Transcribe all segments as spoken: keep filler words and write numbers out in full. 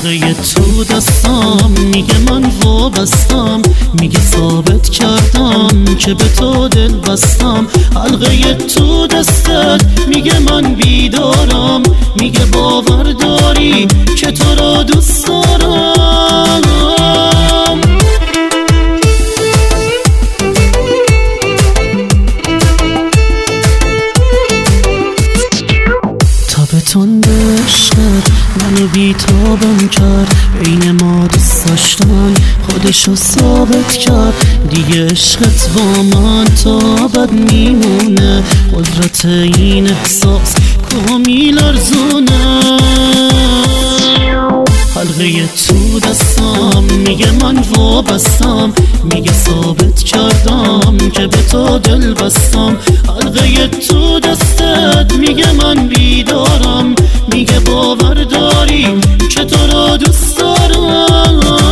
حلقه تو دستم میگه من وابستم، میگه ثابت کردم که به تو دل بستم. حلقه تو دستت میگه من بیدارم، میگه باور داری که تو را دوست دارم. تند عشقت منو بیتابم کرد، بین ما دوست داشتن خودشو ثابت کرد. دیگه عشقت با من تا ابد میمونه، قدرت این احساس کامی لرزونه. حلقه تو دستم میگه من وابستم، میگه ثابت کردم که به تو دل بستم. حلقه تو دستت میگه من بیدارم، میگه باور داری که تو را دوست دارم.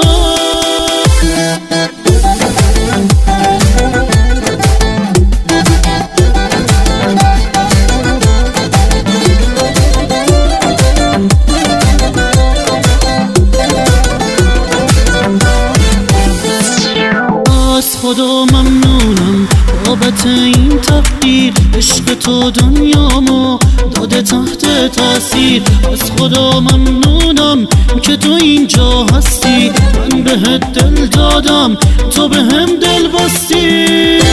خدا ممنونم بابت این تقدیر، عشق تو دنیامو داده تحت تاثیر. از خدا ممنونم که تو اینجا هستی، من بهت دل دادم تو بهم دل بستی.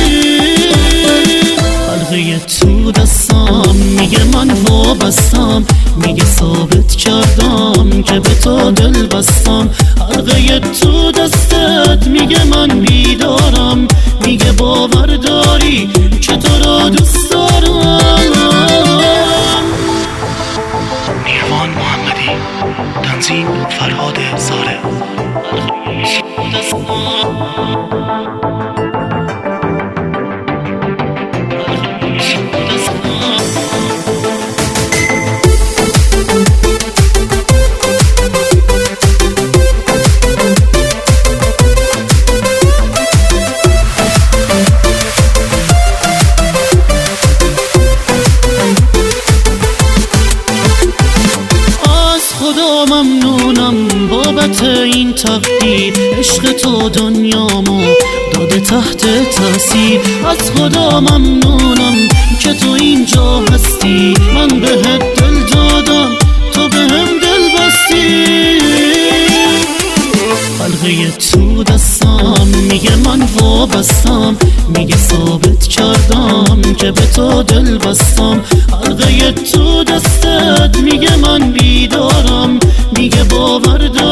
حلقه تو دستم میگه من وابستم، میگه ثابت کردم که به تو دل بستم. حلقه تو دستت میگه من بیدارم، میگه باور داری که تو را دوست دارم. نیروان محمدی، تنظیم فرهاد زاره. خدا ممنونم بابت این تقدیر، عشق تو دنیامو داده تحت تاثیر. از خدا ممنونم که تو اینجا هستی، من بهت دل دادم تو بهم دل بستی. حلقه تو دستم میگه من وابستم، میگه ثابت کردم که به تو دل بستم. حلقه تو دستت میگه من بیدارم، میگه باور داری